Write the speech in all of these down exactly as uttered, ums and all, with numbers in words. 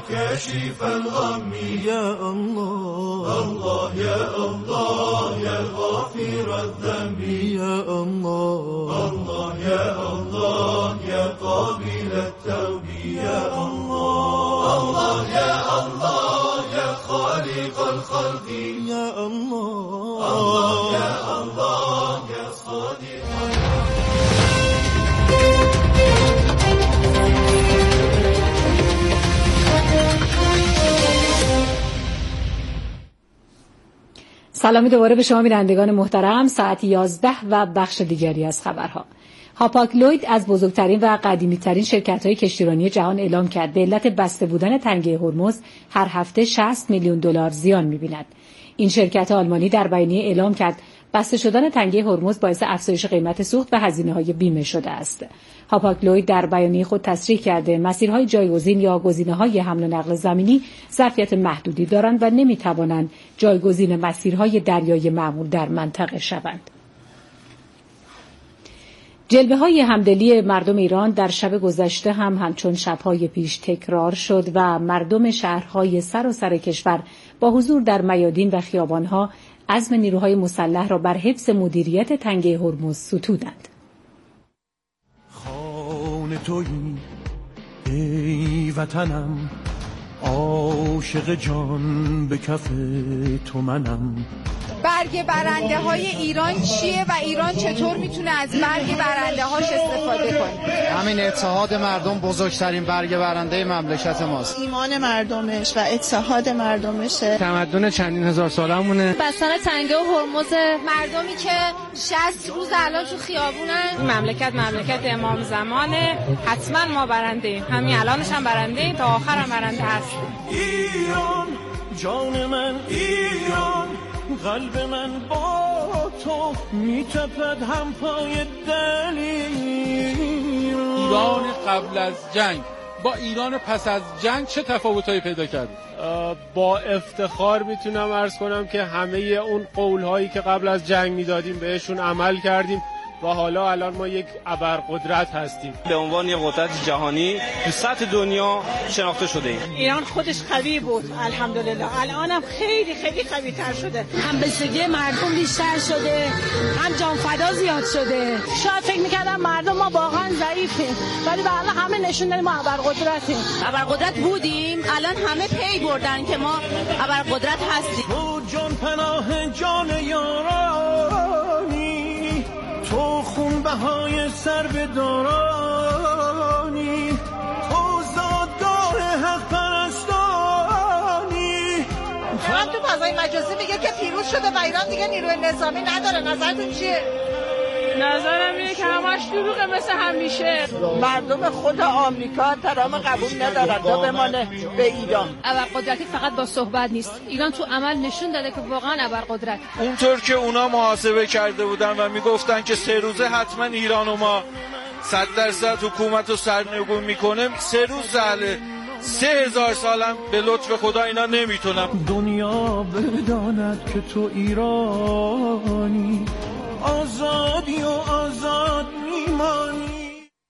كاشف الغم يا الله الله يا الله يا غافر الذنب يا الله الله يا الله يا قابل التوب يا الله الله يا الله يا خالق الخلق يا الله الله يا الله يا صادق. سلامی دوباره به شما بینندگان محترم. ساعت یازده و بخش دیگری از خبرها. هاپاگ-لوید از بزرگترین و قدیمی‌ترین شرکت‌های کشتیرانی جهان اعلام کرد به علت بسته بودن تنگه هرمز هر هفته شصت میلیون دلار زیان می‌بیند. این شرکت آلمانی در بیانیه اعلام کرد بسته شدن تنگه هرمز باعث افزایش قیمت سوخت و هزینه‌های بیمه شده است. هاپاگ-لوید در بیانیه خود تصریح کرده مسیرهای جایگزین یا گزینه‌های حمل و نقل زمینی ظرفیت محدودی دارند و نمی‌توانند جایگزین مسیرهای دریایی معمول در منطقه شوند. جلوه‌های همدلی مردم ایران در شب گذشته هم همچون شب‌های پیش تکرار شد و مردم شهرهای سراسر کشور با حضور در میادین و خیابان‌ها عزم نیروهای مسلح را بر حفظ مدیریت تنگه هرمز ستودند. خانه تویی ای وطنم، عاشق جان به کف تو منم. برگ برنده های ایران چیه و ایران چطور میتونه از برگ برنده هاش استفاده کنه؟ همین اتحاد مردم بزرگترین برگ برنده مملکت ماست. ایمان مردمش و اتحاد مردمشه. تمدن چندین هزار سالمونه. بستن تنگه و هرمز مردمی که شصت روز الان تو خیابونن. مملکت مملکت امام زمانه، حتما ما برنده ایم. همین الانش هم برنده ایم، تا آخر هم برنده هستیم. ایران جان من، ایران قلب من با تو میتپد هم پای دلیل. ایران قبل از جنگ با ایران پس از جنگ چه تفاوتایی پیدا کرد؟ با افتخار میتونم عرض کنم که همه اون قولهایی که قبل از جنگ میدادیم بهشون عمل کردیم و حالا الان ما یک ابرقدرت هستیم. به عنوان یک قدرت جهانی تو سطح دنیا شناخته شده ایم. ایران خودش قوی بود الحمدلله، الانم خیلی خیلی قوی تر شده. هم بستگی مردم بیشتر شده، هم جانفدا زیاد شده. شاید فکر میکردم مردم ما واقعا ضعیفیم، ولی به الان همه نشون دادیم ما ابرقدرتیم. ابرقدرت بودیم، الان همه پی بردن که ما ابرقدرت هستیم. تو جان پناه جان یارانی، تو خون بهای سر به دارانی، تو زادگاه حق پرستانی. هم تو فضای مجازی میگه که پیروز شده و ایران دیگه نیروی نظامی نداره. نظرتون چیه؟ نظرم اینه که همش دروغه مثل همیشه. مردم خود آمریکا ترام قبول ندارن تا بمانه به ایران. ابرقدرتی فقط با صحبت نیست، ایران تو عمل نشون داده که واقعا ابرقدرت. اونطور که اونا محاسبه کرده بودن و میگفتن که سه روزه حتما ایران و ما صد درصد حکومت رو سرنگون میکنه، سه روز سهله، سه هزار سالم به لطف خدا اینا نمیتونم. دنیا بداند که تو ایرانی، آزادی و آزاد میمانی.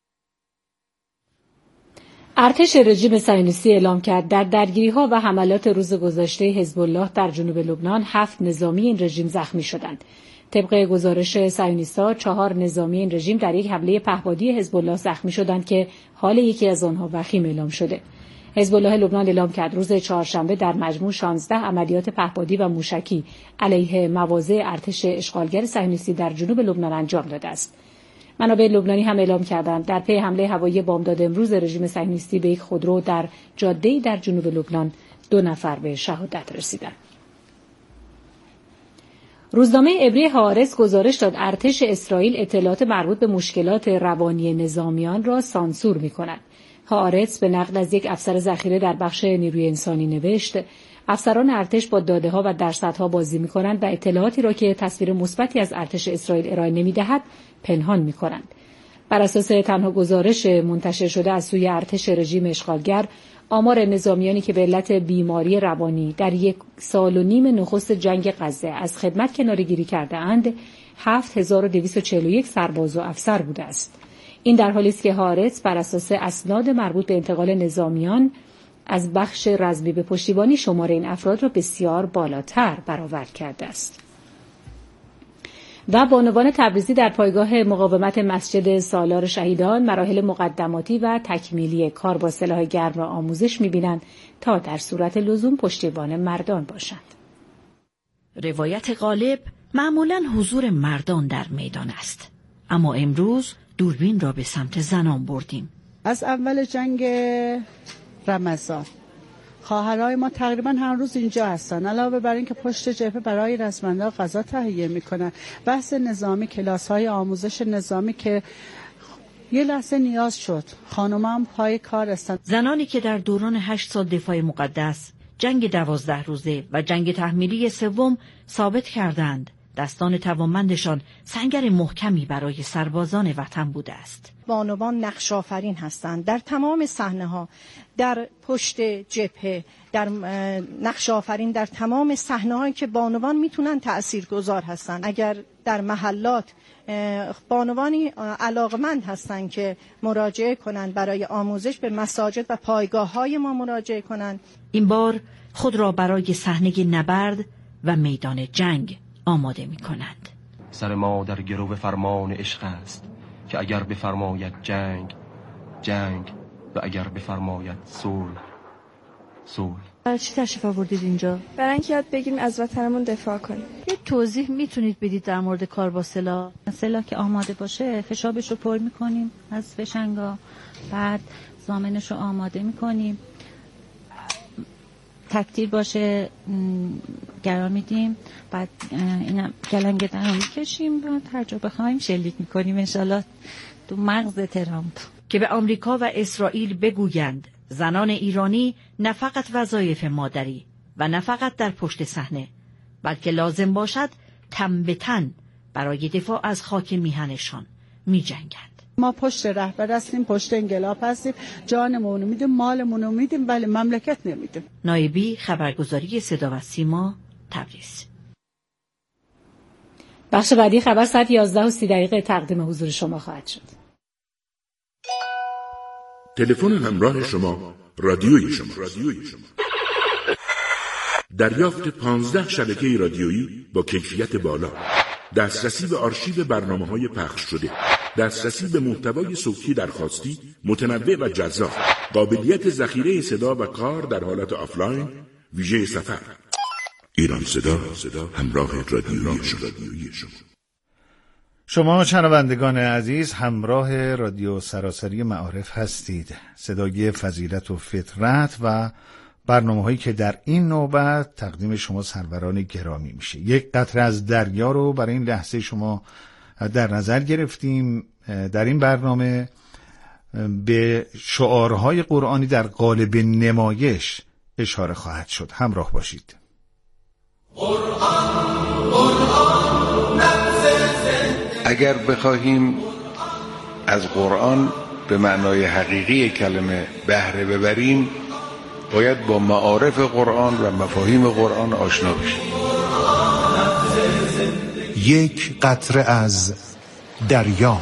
ارتش رژیم صهیونیستی اعلام کرد در درگیری‌ها و حملات روز گذشته حزب الله در جنوب لبنان هفت نظامی این رژیم زخمی شدند. طبق گزارش صهیونیست‌ها چهار نظامی این رژیم در یک حمله پهپادی حزب الله زخمی شدند که حال یکی از آنها وخیم اعلام شده. حزب الله لبنان اعلام کرد روز چهارشنبه در مجموع شانزده عملیات پهپادی و موشکی علیه مواضع ارتش اشغالگر صهیونیستی در جنوب لبنان انجام داده است. منابع لبنانی هم اعلام کردند در پی حمله هوایی بامداد امروز رژیم صهیونیستی به یک خودرو در جاده‌ای در جنوب لبنان دو نفر به شهادت رسیدند. روزنامه عبری هآرتز گزارش داد ارتش اسرائیل اطلاعات مربوط به مشکلات روانی نظامیان را سانسور می‌کند. هآرتز به نقل از یک افسر ذخیره در بخش نیروی انسانی نوشت افسران ارتش با داده‌ها و درصدها بازی می‌کنند و اطلاعاتی را که تصویر مثبتی از ارتش اسرائیل ارائه نمی‌دهد پنهان می‌کنند. بر اساس تنها گزارش منتشر شده از سوی ارتش رژیم اشغالگر، آمار نظامیانی که به علت بیماری روانی در یک سال و نیم نخست جنگ غزه از خدمت کناره‌گیری کرده‌اند هفت هزار و دویست و چهل و یک سرباز و افسر بوده است. این در حالی است که هآرتز بر اساس اسناد مربوط به انتقال نظامیان از بخش رزمی به پشتیبانی شماره این افراد را بسیار بالاتر برآورد کرده است. و بانوان تبریزی در پایگاه مقاومت مسجد سالار شهیدان مراحل مقدماتی و تکمیلی کار با سلاح گرم را آموزش می‌بینند تا در صورت لزوم پشتیبان مردان باشند. روایت غالب معمولاً حضور مردان در میدان است، اما امروز دوربین را به سمت زنان بردیم. از اول جنگ رمضان خواهرای ما تقریبا هر روز اینجا هستن، علاوه بر این که پشت جبهه برای رزمنده غذا تهیه میکنن. بحث نظامی، کلاس های آموزش نظامی که یه لحظه نیاز شد خانم هم پای کار هستن. زنانی که در دوران هشت سال دفاع مقدس، جنگ دوازده روزه و جنگ تحمیلی سوم ثابت کردند دستان توانمندشان سنگر محکمی برای سربازان وطن بوده است. بانوان نقش آفرین هستند در تمام صحنه‌ها، در پشت جبهه، در نقش آفرین در تمام صحنه‌هایی که بانوان میتونن تاثیرگذار هستن. اگر در محلات بانوانی علاقمند هستند که مراجعه کنند برای آموزش، به مساجد و پایگاه‌های ما مراجعه کنند. این بار خود را برای صحنه نبرد و میدان جنگ آماده می کنند. سر ما در گرو فرمان عشق است که اگر بفرماید جنگ جنگ و اگر بفرماید صلح صلح. برای چی تشریف آوردید اینجا؟ برای اینکه یاد بگیریم از وطنمون دفاع کنیم. یه توضیح میتونید بدید در مورد کار با سلاح؟ سلاح که آماده باشه فشابش رو پر میکنیم از فشنگا، بعد زامنش رو آماده میکنیم، تکتیر باشه گران میدیم، بعد اینم گلنگدن رو میکشیم، بعد هر جا بخوایم شلیک میکنیم انشالله تو مغز ترامپ. که به آمریکا و اسرائیل بگویند زنان ایرانی نه فقط وظایف مادری و نه فقط در پشت صحنه، بلکه لازم باشد تن به تن برای دفاع از خاک میهنشان می جنگند. ما پشت رهبر هستیم، پشت انقلاب هستیم، جانمون رو میدیم، مالمون رو میدیم، ولی مملکت نمیدیم. نایبی، خبرگزاری صدا و سیما، تبریز. بخش بعدی خبر ساعت یازده و سی دقیقه تقدیم حضور شما خواهد شد. تلفن همراه شما، رادیوی شما. رادیوی شما. دریافت پانزده شبکه رادیویی با کیفیت بالا، دسترسی به آرشیو برنامه‌های پخش شده، دسترسی به محتوای صوتی درخواستی متنوع و جذاب، قابلیت ذخیره صدا و کار در حالت آفلاین، ویژه سفر. ایران صدا، صدا همراه رادیویی شما. شما شنوندگان عزیز همراه رادیو سراسری معارف هستید. صدای فضیلت و فطرت و برنامه‌هایی که در این نوبت تقدیم شما سروران گرامی میشه. یک قطره از دریا رو برای این لحظه شما در نظر گرفتیم. در این برنامه به شعارهای قرآنی در قالب نمایش اشاره خواهد شد. همراه باشید. قرآن قرآن اگر بخواهیم از قرآن به معنای حقیقی کلمه بهره ببریم، باید با معارف قرآن و مفاهیم قرآن آشنا بشیم. یک قطره از دریا.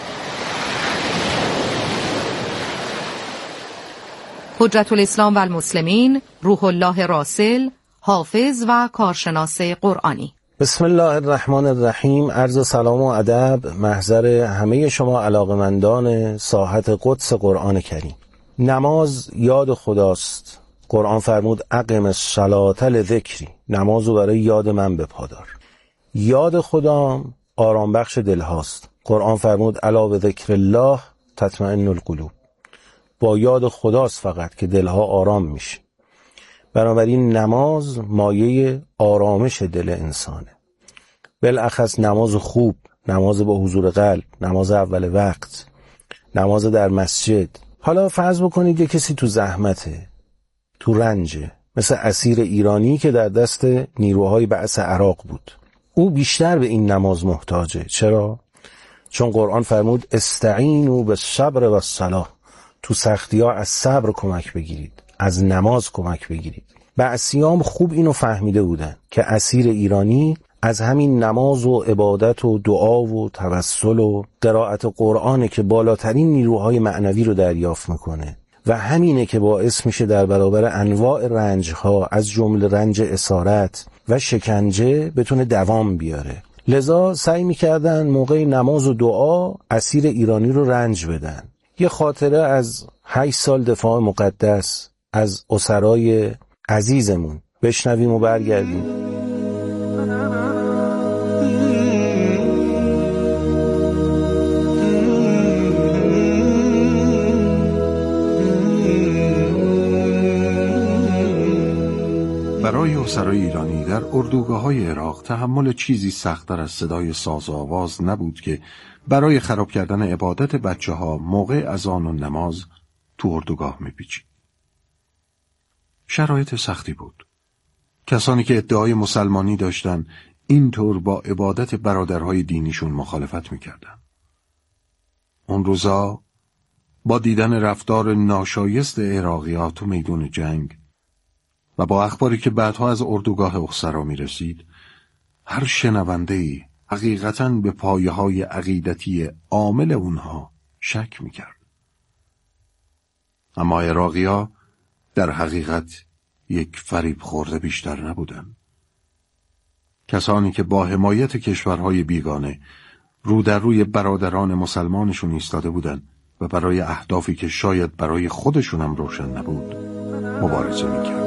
حجت الاسلام و المسلمین روح الله راسل، حافظ و کارشناس قرآنی. بسم الله الرحمن الرحیم. عرض سلام و ادب محضر همه شما علاقمندان ساحت قدس قرآن کریم. نماز یاد خداست. قرآن فرمود اقم الصلاة لذکری، نمازو برای یاد من بپادار. یاد خدا آرام بخش دل هاست. قرآن فرمود الا بذکر الله تطمئن القلوب، با یاد خداست فقط که دلها آرام میشه. بنابراین نماز مایه آرامش دل انسانه، بالاخص نماز خوب، نماز با حضور قلب، نماز اول وقت، نماز در مسجد. حالا فرض بکنید یه کسی تو زحمته، تو رنجه، مثل اسیر ایرانی که در دست نیروهای بعث عراق بود. او بیشتر به این نماز محتاجه. چرا؟ چون قرآن فرمود استعینوا بالصبر والصلاة، تو سختی‌ها از صبر کمک بگیرید، از نماز کمک بگیرید. بعثیام خوب اینو فهمیده بودن که اسیر ایرانی از همین نماز و عبادت و دعا و توسل و قرائت قرآن که بالاترین نیروهای معنوی رو دریافت میکنه و همینه که باعث میشه در برابر انواع رنجها از جمله رنج اسارت و شکنجه بتونه دوام بیاره. لذا سعی میکردن موقع نماز و دعا اسیر ایرانی رو رنج بدن. یه خاطره از هشت سال دفاع مقدس از اسرای عزیزمون بشنویم و برگردیم. برای اسرای ایرانی در اردوگاه‌های عراق تحمل چیزی سخت‌تر از صدای ساز و آواز نبود که برای خراب کردن عبادت بچه‌ها موقع اذان و نماز تو اردوگاه می‌پیچید. شرایط سختی بود. کسانی که ادعای مسلمانی داشتن اینطور با عبادت برادرهای دینیشون مخالفت می‌کردند. اون روزا با دیدن رفتار ناشایست عراقی‌ها تو میدون جنگ و با اخباری که بعدها از اردوگاه اخسرا می رسید، هر شنونده‌ای حقیقتاً به پایه‌های عقیدتی عامل اونها شک می کرد. اما عراقی‌ها در حقیقت یک فریب خورده بیشتر نبودند. کسانی که با حمایت کشورهای بیگانه رو در روی برادران مسلمانشون ایستاده بودند و برای اهدافی که شاید برای خودشون هم روشن نبود مبارزه می کردند.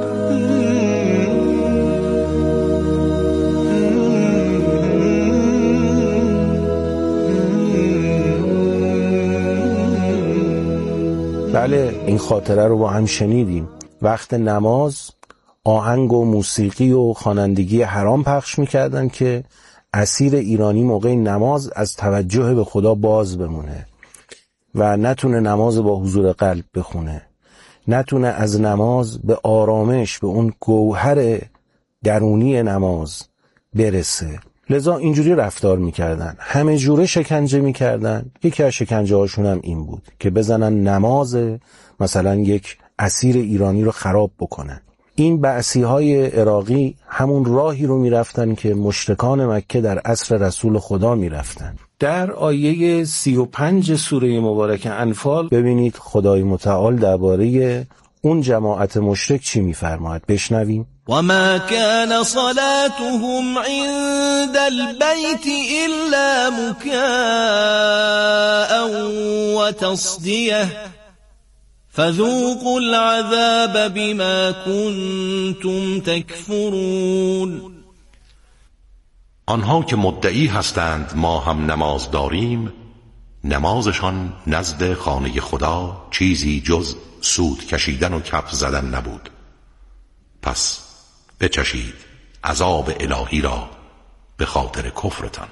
بله، این خاطره رو با هم شنیدیم. وقت نماز آهنگ و موسیقی و خوانندگی حرام پخش می‌کردن که اسیر ایرانی موقع نماز از توجه به خدا باز بمونه و نتونه نماز با حضور قلب بخونه، نتونه از نماز به آرامش، به اون گوهر درونی نماز برسه. لذا اینجوری رفتار میکردن، همه جوره شکنجه میکردن. یکی از شکنجه هاشون هم این بود که بزنن نماز مثلا یک اسیر ایرانی رو خراب بکنن. این بعثی های عراقی همون راهی رو میرفتن که مشرکان مکه در عصر رسول خدا میرفتن. در آیه سی و پنج سوره مبارکه انفال ببینید خدای متعال درباره اون جماعت مشرک چی میفرماید. بشنویم. وما كان صلاتهم عند البيت إلا مكاء وتصدية فذوقوا العذاب بما كنتم تكفرون. آنها که مدعی هستند ما هم نماز داریم، نمازشان نزد خانه خدا چیزی جز سود کشیدن و کف زدن نبود. پس بچشید عذاب الهی را به خاطر کفرتان.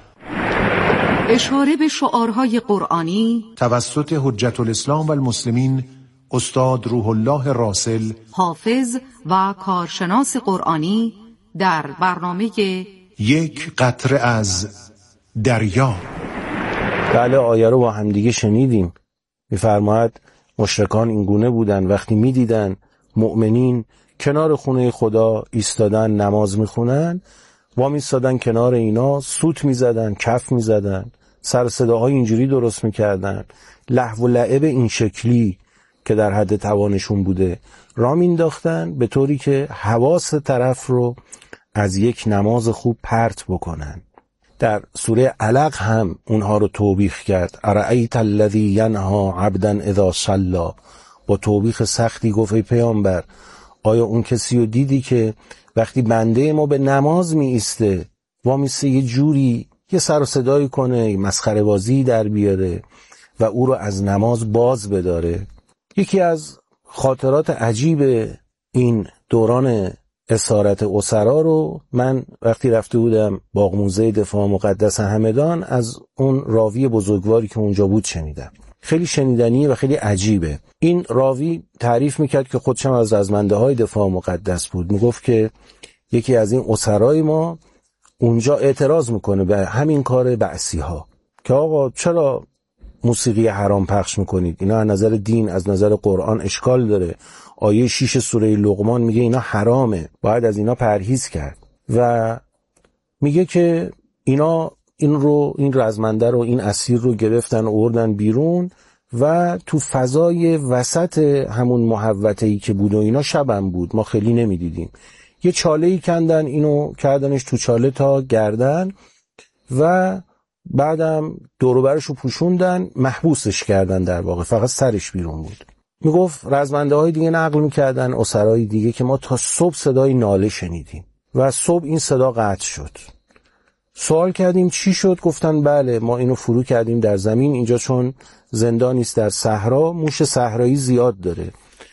اشاره به شعارهای قرآنی توسط حجت الاسلام و المسلمین استاد روح الله راسل، حافظ و کارشناس قرآنی در برنامه یک قطره از دریا. بله، آیه رو با همدیگه شنیدیم. میفرماید مشرکان این گونه بودن، وقتی میدیدن مؤمنین کنار خونه خدا ایستادن نماز میخونن، وا میستادن کنار اینا، سوت میزدن، کف میزدن، سر صداهای اینجوری درست میکردن، لهو و لعب این شکلی که در حد توانشون بوده را مینداختن، به طوری که حواس طرف رو از یک نماز خوب پرت بکنن. در سوره علق هم اونها رو توبیخ کرد. ارأیت الذی ینهی عبدا اذا صلی. با توبیخ سختی گفت ای پیامبر، آیا اون کسی رو دیدی که وقتی بنده ما به نماز می ایسته وا میسته یه جوری یه سر و صدایی کنه، مسخره بازی در بیاره و او رو از نماز باز بداره؟ یکی از خاطرات عجیب این دوران اسارت اسرا رو من وقتی رفته بودم باغ موزه دفاع مقدس همدان از اون راوی بزرگواری که اونجا بود شنیدم. خیلی شنیدنیه و خیلی عجیبه. این راوی تعریف میکرد که خودش هم از رزمنده های دفاع مقدس بود. میگفت که یکی از این اسرای ما اونجا اعتراض میکنه به همین کار بعثی ها که آقا چرا موسیقی حرام پخش میکنید؟ اینا از نظر دین، از نظر قرآن اشکال داره. آیه شیش سوره لقمان میگه اینا حرامه، باید از اینا پرهیز کرد. و میگه که اینا این رو این رزمنده رو این اسیر رو گرفتن و آوردن بیرون و تو فضای وسط همون محوطه‌ای که بود و اینا شبم بود، ما خیلی نمیدیدیم. یه چاله‌ای کندن، اینو کردنش تو چاله تا گردن و بعدم دور و برشو پوشوندن، محبوسش کردن، در واقع فقط سرش بیرون بود. میگفت رزمنده های دیگه نقل میکردن، اسرای دیگه، که ما تا صبح صدای ناله شنیدیم و صبح این صدا قطع شد. سوال کردیم چی شد؟ گفتن بله ما اینو فرو کردیم در زمین، اینجا چون زندانی است در صحرا، موش صحرایی زیاد داره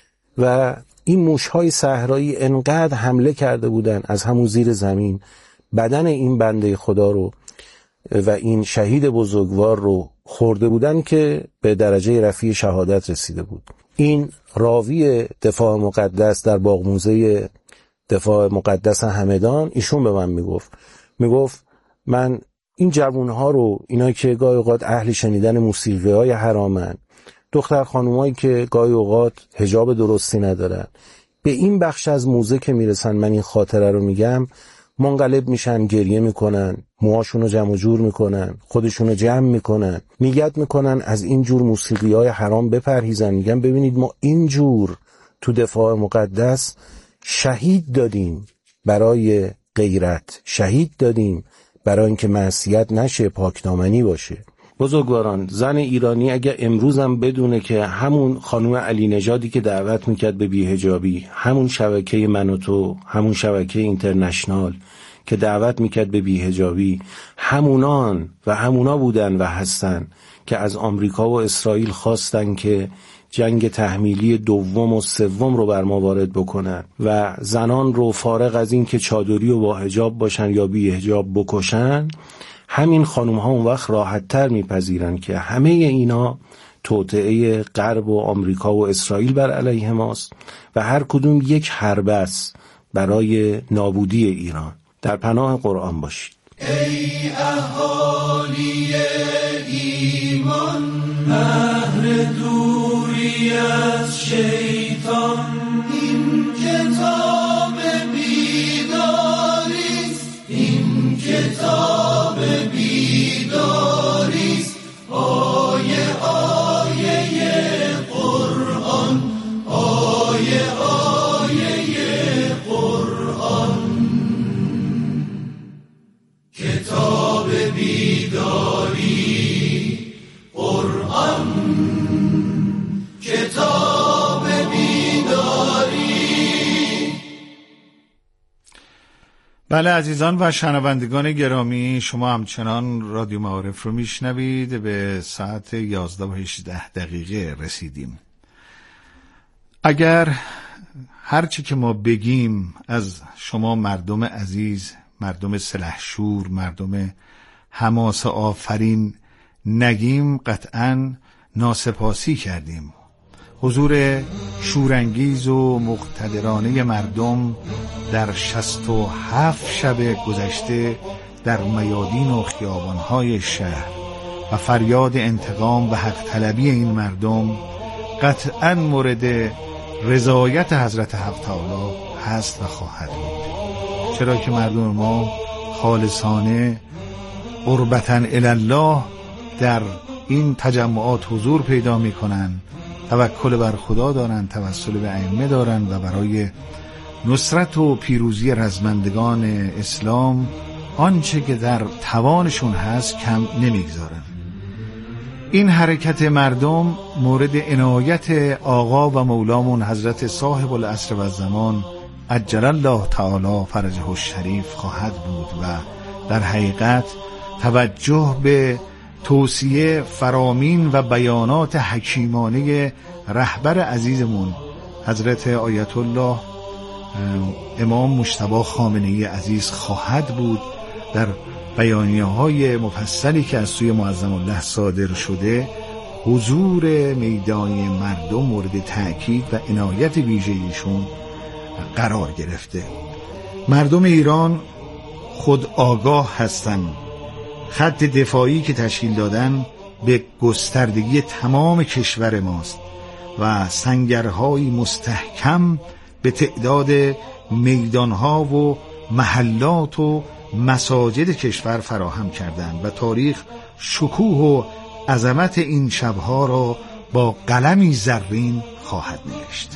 و این موش‌های صحرایی انقدر حمله کرده بودن از همون زیر زمین، بدن این بنده خدا رو و این شهید بزرگوار رو خورده بودن که به درجه رفیع شهادت رسیده بود. این راوی دفاع مقدس در باغ موزه دفاع مقدس همدان، ایشون به من میگفت میگفت من این جوانها رو، اینایی که گاهی اوقات اهل شنیدن موسیقی های حرامن، دختر خانومایی که گاهی اوقات حجاب درستی ندارن، به این بخش از موزه که میرسن، من این خاطره رو میگم، منقلب میشن، گریه میکنن، موهاشونو جمع و جور میکنن، خودشونو جمع میکنن، نیت میکنن از این جور موسیقی های حرام بپرهیزن. میگن ببینید ما این جور تو دفاع مقدس شهید دادیم برای غیرت، شهید دادیم برای اینکه معصیت نشه، پاکدامنی باشه. بزرگواران، زن ایرانی اگه امروزم بدونه که همون خانم علی نژادی که دعوت میکرد به بی‌حجابی، همون شبکه من و تو، همون شبکه اینترنشنال که دعوت میکرد به بی‌حجابی، همونان و همونا بودن و هستن که از آمریکا و اسرائیل خواستن که جنگ تحمیلی دوم و سوم رو بر ما وارد بکنن و زنان رو فارغ از این که چادری و با حجاب باشن یا بی حجاب بکشن، همین خانوم ها اون وقت راحت تر میپذیرن که همه اینا توطئه غرب و آمریکا و اسرائیل بر علیه ماست و هر کدوم یک حربه است برای نابودی ایران. در پناه قرآن باشید. ای اهالی ایمان، اهل دوری از شیطان، این کتاب بیداریست، این کتاب بیداریست، آیه آیه قرآن، آیه آیه قرآن، کتاب بیداری قرآن، کتاب بیداری. بله عزیزان و شنوندگان گرامی، شما همچنان رادیو معارف رو میشنوید. به ساعت یازده و هجده دقیقه رسیدیم. اگر هرچی که ما بگیم از شما مردم عزیز، مردم سلحشور، مردم حماسه آفرین نگیم، قطعاً ناسپاسی کردیم. حضور شورانگیز و مقتدرانه مردم در شصت و هفت شب گذشته در میادین و خیابانهای شهر و فریاد انتقام و حق طلبی این مردم قطعاً مورد رضایت حضرت حق تعالی هست و خواهد بود، چرا که مردم ما خالصانه قربتاً الالله در این تجمعات حضور پیدا می کنن، توکل بر خدا دارن، توسل به ائمه دارن و برای نصرت و پیروزی رزمندگان اسلام آنچه که در توانشون هست کم نمیگذارن. این حرکت مردم مورد عنایت آقا و مولامون حضرت صاحب العصر و الزمان عجل الله تعالی فرجه الشریف خواهد بود و در حقیقت توجه به توصیه فرامین و بیانات حکیمانه رهبر عزیزمون حضرت آیت الله امام مجتبی خامنه‌ای عزیز خواهد بود. در بیانیه های مفصلی که از سوی معظم الله صادر شده، حضور میدانی مردم مورد تأکید و عنایت ویژه ایشون قرار گرفته. مردم ایران خود آگاه هستند. خط دفاعی که تشکیل دادن به گستردگی تمام کشور ماست و سنگرهای مستحکم به تعداد میدانها و محلات و مساجد کشور فراهم کردند و تاریخ شکوه و عظمت این شبها را با قلمی زرین خواهد نوشت.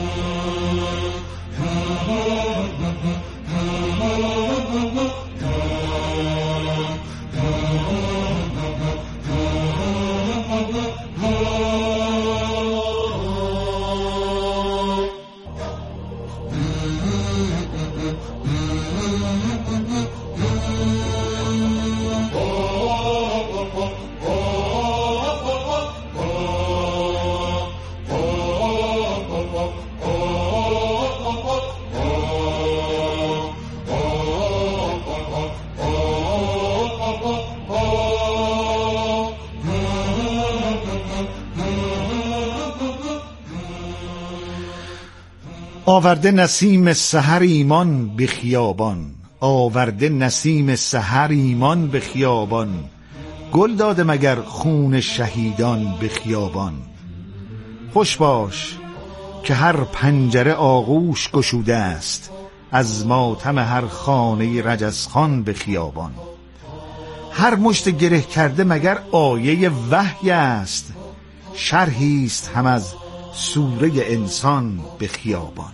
آورده نسیم سحر ایمان به خیابان، آورده نسیم سحر ایمان به خیابان، گل داده مگر خون شهیدان به خیابان. خوش باش که هر پنجره آغوش گشوده است، از ماتم هر خانه رجزخان به خیابان. هر مشت گره کرده مگر آیه وحی است، شرحی است هم از سوره انسان به خیابان.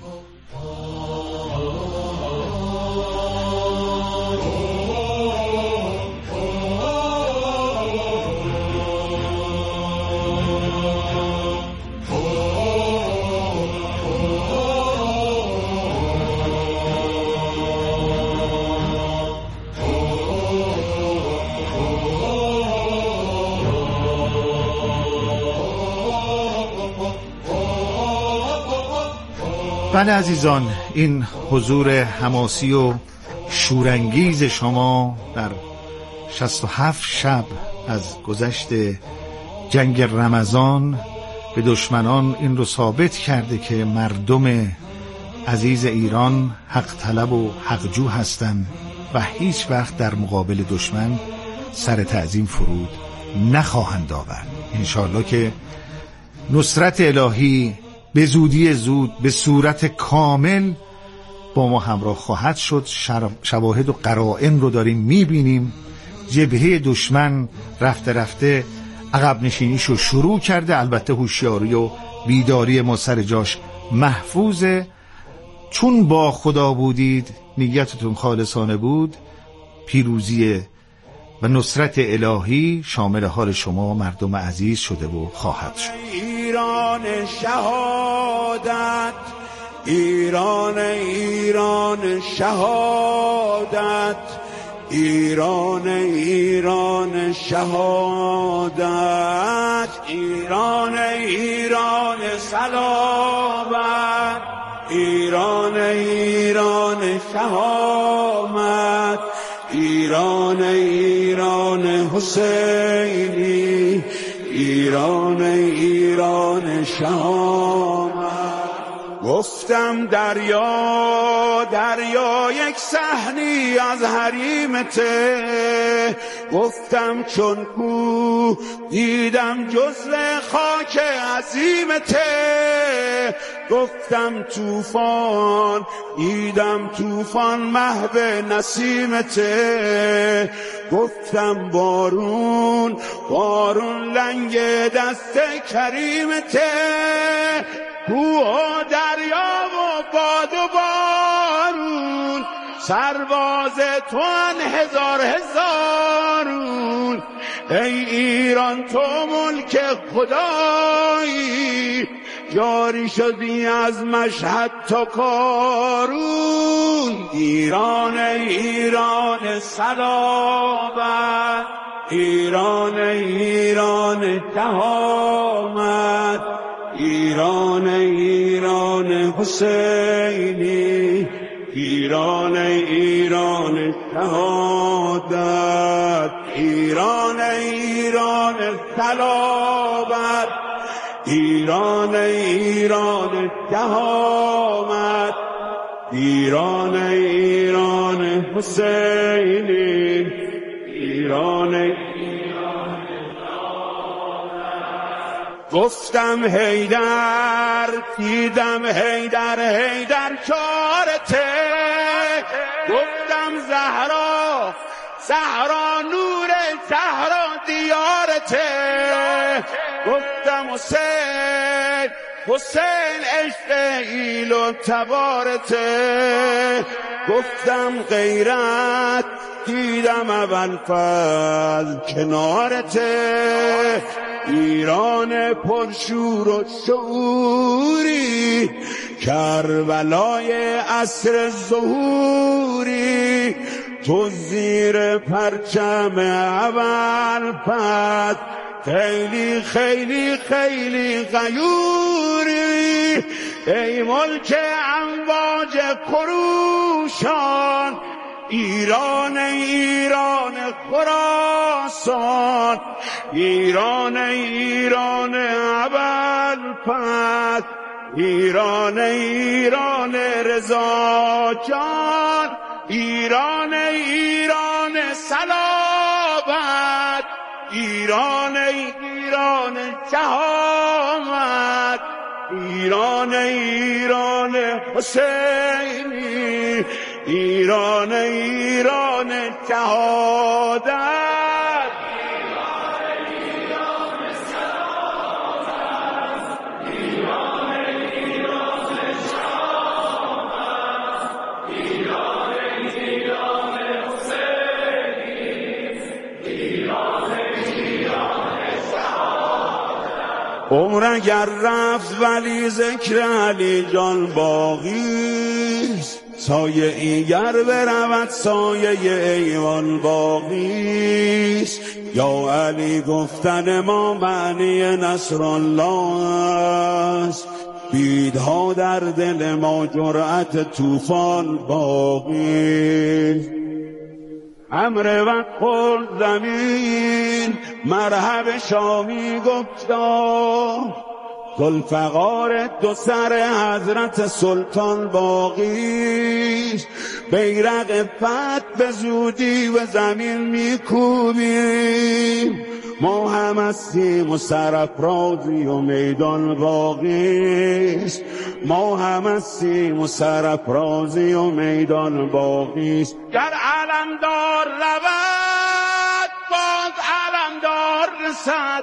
بله عزیزان، این حضور حماسی و شورانگیز شما در شصت و هفت شب از گذشت جنگ رمضان به دشمنان این رو ثابت کرده که مردم عزیز ایران حق طلب و حقجو هستند و هیچ وقت در مقابل دشمن سر تعظیم فرود نخواهند آورد. انشالله که نصرت الهی به زودی زود به صورت کامل با ما همراه خواهد شد. شواهد و قرائن رو داریم میبینیم. جبهه دشمن رفته رفته عقب نشینیشو شروع کرده. البته هوشیاری و بیداری ما سر جاش محفوظه. چون با خدا بودید، نیتتون خالصانه بود، پیروزی و نصرت الهی شامل حال شما مردم عزیز شده و خواهد شد. ایران شهادت، ایران ایران شهادت، ایران ایران شهادت، ایران ایران سلامت، ایران ایران شهامت، ایران ایران حسینی، ایران ایران شهامت. گفتم دریا دریا یک صحنی از حریمته، گفتم چون کو دیدم جزو خاک عظیمته، گفتم طوفان دیدم طوفان محو نسیمته، گفتم بارون بارون لنگ دست کریمته، کوه و دریا و باد و بارون سرباز توان هزار هزارون. ای ایران تو ملک خدایی، جاری شدی از مشهد تا کارون. ایران ایران سلامت، ایران ایران شهامت، ایران ایران حسینی، ایران ایران شهادت، ایران ایران سلامت، ایران ایران شهامت، ایران ایران حسینی، ایران ایران شهادت. گفتم حیدر دیدم حیدر حیدر چارته، گفتم زهرا زهرا نور زهرا دیدم یارته. گفتم حسین حسین عشق ایل و تبارته. گفتم غیرت دیدم اول فضل کنارته. ایران پرشور و شعوری کربلای عصر ظهوری. تو زیر پرچم اول فضل خیلی خیلی خیلی غیوری. ای ملک امواج خروشان ایران ایران خراسان. ایران ایران ابوالفتح. ایران ایران رضا جان. ایران ایران صلابت. ایران ایران شهامت. ایران ایران حسینی. ایران ایران شهادت. ایران ایران سلامت. ایران ایران شهامت. ایران ایران حسینی. ایران ایران شهادت. عمر اگر رفت ولی ذکر علی جان باقیست. سایه ایگر برود سایه ایوان باقیست. یا علی گفتن ما معنی نصر الله است. بیدها در دل ما جرأت طوفان باقیست. امر و قل زمین مرحب شامی گفتا. ذوالفقار دو سر حضرت سلطان باقیست. بیرق فتح به زودی به زمین میکوبیم. ما هم هستیم و سرافرازی و میدان باقیست. ما هم هستیم و سرافرازی و میدان باقیست. گر علمدار رود باز علمدار رسد.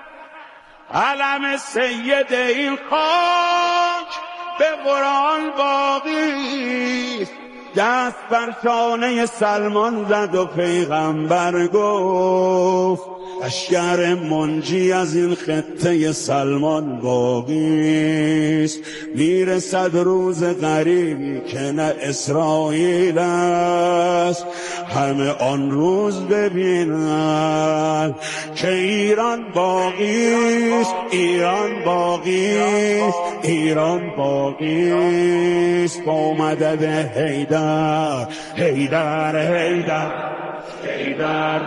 علم سید این خاک به قرآن باقیست. دست بر شانه سلمان زد و پیغمبر گفت لشکر منجی از این خطه سلمان باقیست. میرسد روز قریبی که نه اسرائیل است. همه آن روز ببینن که ایران باقیست. ایران باقیست. ایران باقیست. با مدد حیدر حیدر حیدر حیدر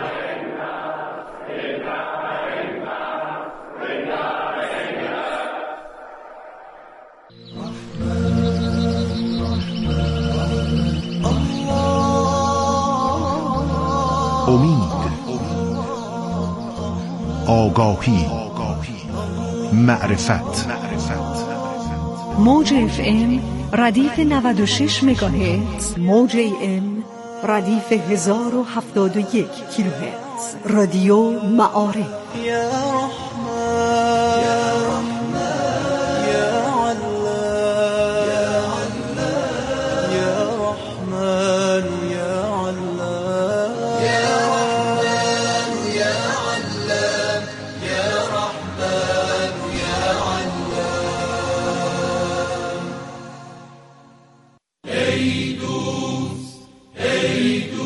امید، آگاهی، معرفت. موج اف ام ردیف نود و شش مگاهرتز، موج ای ام ردیف هزار و هفتاد و یک کیلوهرتز. رادیو معارف. ای دوست ای دوست